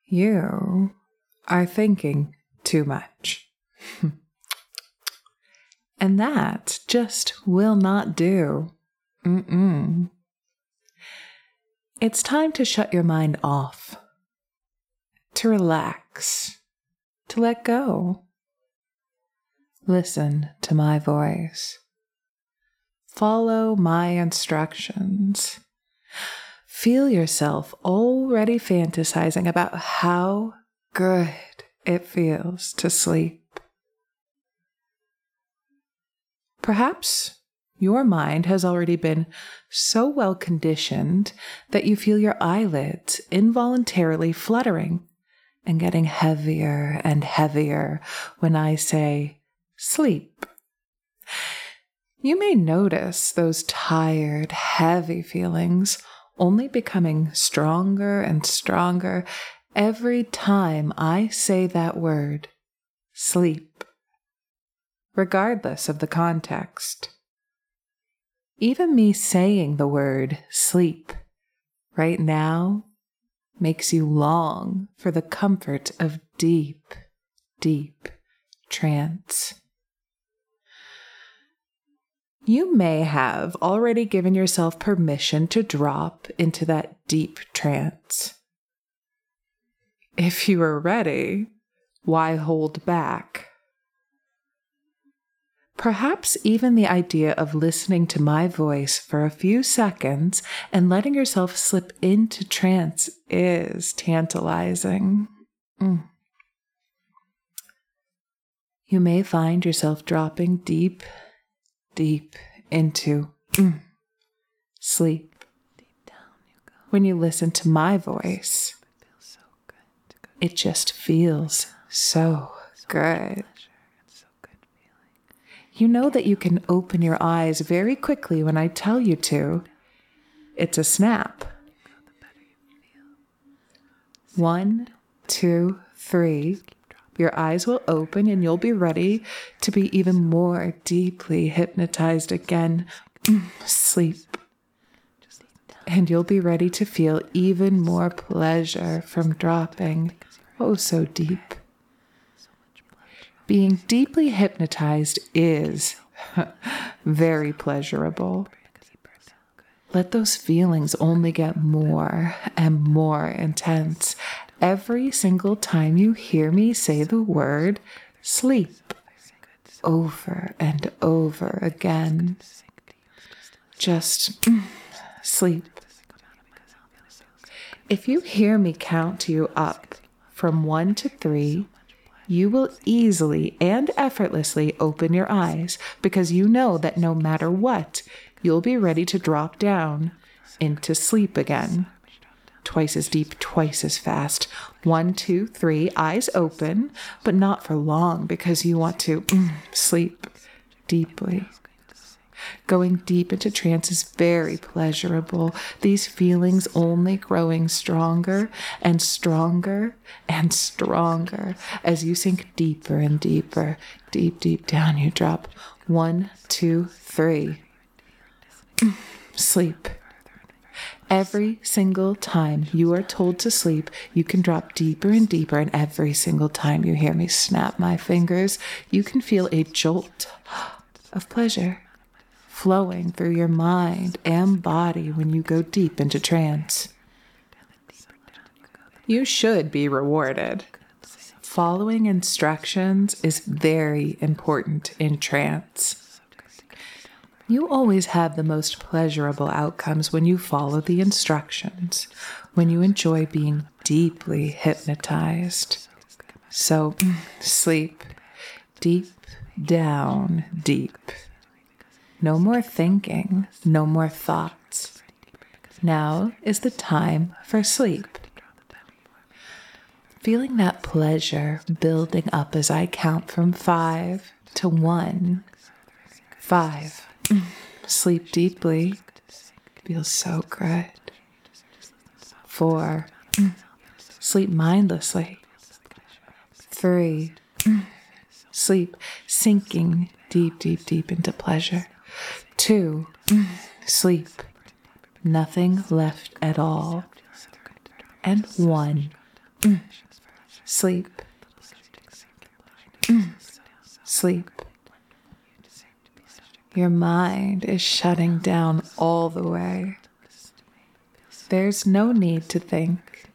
You are thinking too much. And that just will not do. It's time to shut your mind off, to relax, to let go. Listen to my voice. Follow my instructions. Feel yourself already fantasizing about how good it feels to sleep. Perhaps your mind has already been so well conditioned that you feel your eyelids involuntarily fluttering and getting heavier and heavier when I say sleep. You may notice those tired, heavy feelings only becoming stronger and stronger every time I say that word, sleep, regardless of the context. Even me saying the word sleep right now makes you long for the comfort of deep, deep trance. You may have already given yourself permission to drop into that deep trance. If you are ready, why hold back? Perhaps even the idea of listening to my voice for a few seconds and letting yourself slip into trance is tantalizing. You may find yourself dropping deep, deep into sleep. When you listen to my voice, it just feels so good. You know that you can open your eyes very quickly when I tell you to. It's a snap. 1, 2, 3. Your eyes will open and you'll be ready to be even more deeply hypnotized again. Sleep. And you'll be ready to feel even more pleasure from dropping so deep. Being deeply hypnotized is very pleasurable. Let those feelings only get more and more intense every single time you hear me say the word sleep over and over again. Just sleep. If you hear me count you up from 1 to 3, you will easily and effortlessly open your eyes because you know that no matter what, you'll be ready to drop down into sleep again. Twice as deep, twice as fast. 1, 2, 3, eyes open, but not for long because you want to sleep deeply. Going deep into trance is very pleasurable. These feelings only growing stronger and stronger and stronger as you sink deeper and deeper. Deep, deep down you drop. 1, 2, 3. Sleep. Every single time you are told to sleep, you can drop deeper and deeper, and every single time you hear me snap my fingers, you can feel a jolt of pleasure flowing through your mind and body when you go deep into trance. You should be rewarded. Following instructions is very important in trance. You always have the most pleasurable outcomes when you follow the instructions, when you enjoy being deeply hypnotized. So, sleep deep down deep. No more thinking, no more thoughts. Now is the time for sleep. Feeling that pleasure building up as I count from 5 to 1. 5. Sleep deeply. Feels so good. 4. Sleep mindlessly. 3. Sleep sinking deep, deep, deep into pleasure. 2. Sleep. Nothing left at all. And 1. Sleep. Sleep. Your mind is shutting down all the way. There's no need to think.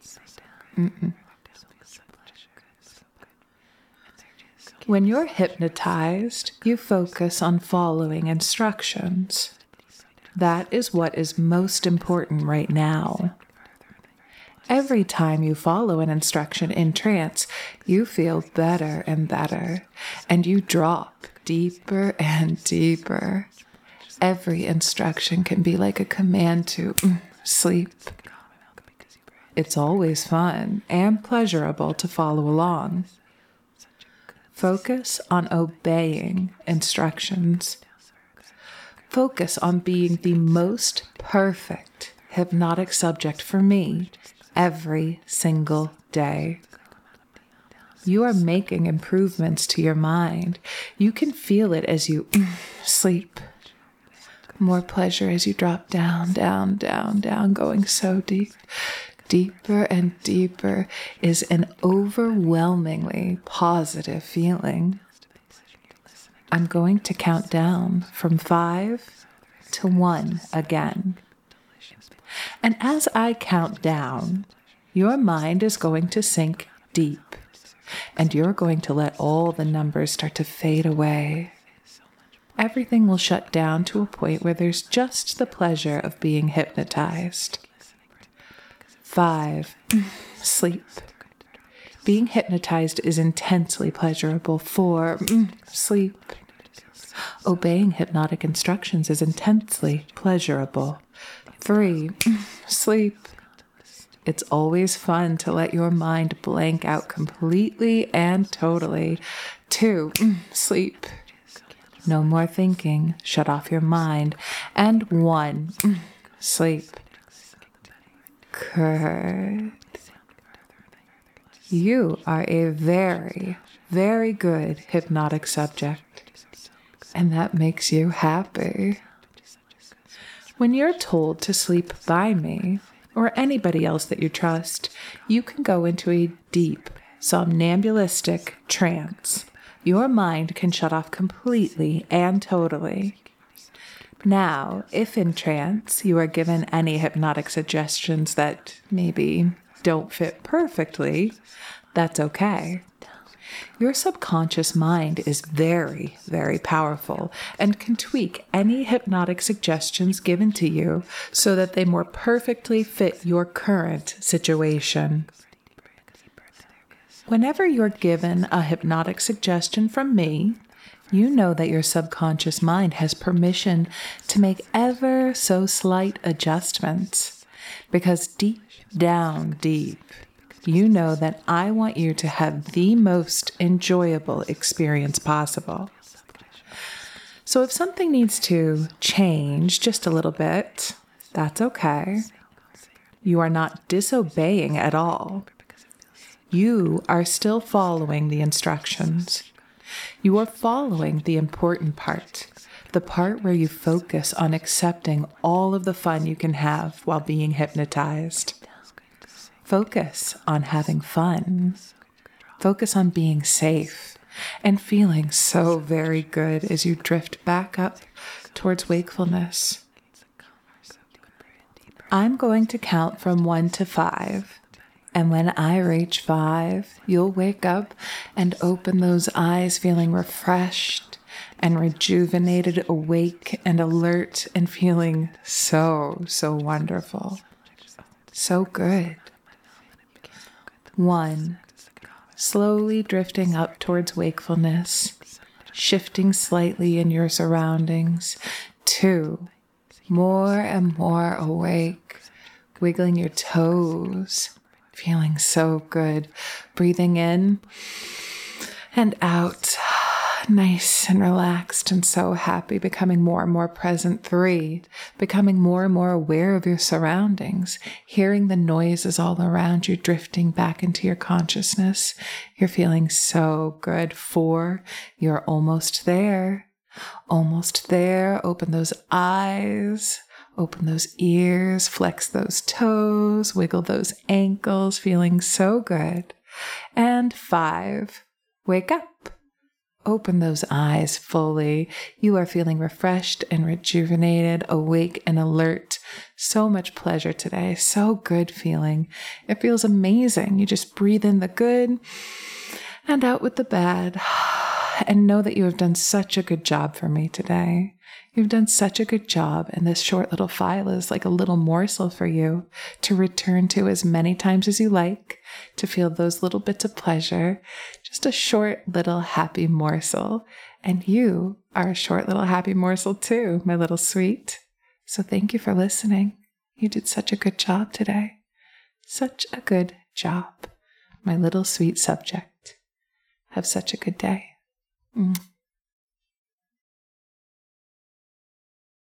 When you're hypnotized, you focus on following instructions. That is what is most important right now. Every time you follow an instruction in trance, you feel better and better, and you drop deeper and deeper. Every instruction can be like a command to sleep. It's always fun and pleasurable to follow along. Focus on obeying instructions. Focus on being the most perfect hypnotic subject for me every single day. You are making improvements to your mind. You can feel it as you sleep. More pleasure as you drop down, down, down, down, going so deep. Deeper and deeper is an overwhelmingly positive feeling. I'm going to count down from 5 to 1 again. And as I count down, your mind is going to sink deep, and you're going to let all the numbers start to fade away. Everything will shut down to a point where there's just the pleasure of being hypnotized. 5. Sleep. Being hypnotized is intensely pleasurable. 4. Sleep. Obeying hypnotic instructions is intensely pleasurable. 3. Sleep. It's always fun to let your mind blank out completely and totally. 2. Sleep. No more thinking. Shut off your mind. And 1. Sleep. Good. You are a very, very good hypnotic subject, and that makes you happy. When you're told to sleep by me, or anybody else that you trust, you can go into a deep, somnambulistic trance. Your mind can shut off completely and totally. Now, if in trance you are given any hypnotic suggestions that maybe don't fit perfectly, that's okay. Your subconscious mind is very, very powerful and can tweak any hypnotic suggestions given to you so that they more perfectly fit your current situation. Whenever you're given a hypnotic suggestion from me, you know that your subconscious mind has permission to make ever so slight adjustments, because deep down deep, you know that I want you to have the most enjoyable experience possible. So if something needs to change just a little bit, that's okay. You are not disobeying at all. You are still following the instructions. You are following the important part, the part where you focus on accepting all of the fun you can have while being hypnotized. Focus on having fun. Focus on being safe and feeling so very good as you drift back up towards wakefulness. I'm going to count from 1 to 5. And when I reach 5, you'll wake up and open those eyes feeling refreshed and rejuvenated, awake and alert and feeling so, so wonderful. So good. 1, slowly drifting up towards wakefulness, shifting slightly in your surroundings. 2, more and more awake, wiggling your toes, feeling so good, breathing in and out, nice and relaxed and so happy, becoming more and more present. 3, becoming more and more aware of your surroundings, hearing the noises all around you, drifting back into your consciousness. You're feeling so good. 4, you're almost there. Almost there. Open those eyes. Open those ears, flex those toes, wiggle those ankles, feeling so good. And 5, wake up. Open those eyes fully. You are feeling refreshed and rejuvenated, awake and alert. So much pleasure today. So good feeling. It feels amazing. You just breathe in the good and out with the bad. And know that you have done such a good job for me today. You've done such a good job, and this short little file is like a little morsel for you to return to as many times as you like, to feel those little bits of pleasure, just a short little happy morsel. And you are a short little happy morsel too, my little sweet. So thank you for listening. You did such a good job today. Such a good job, my little sweet subject. Have such a good day.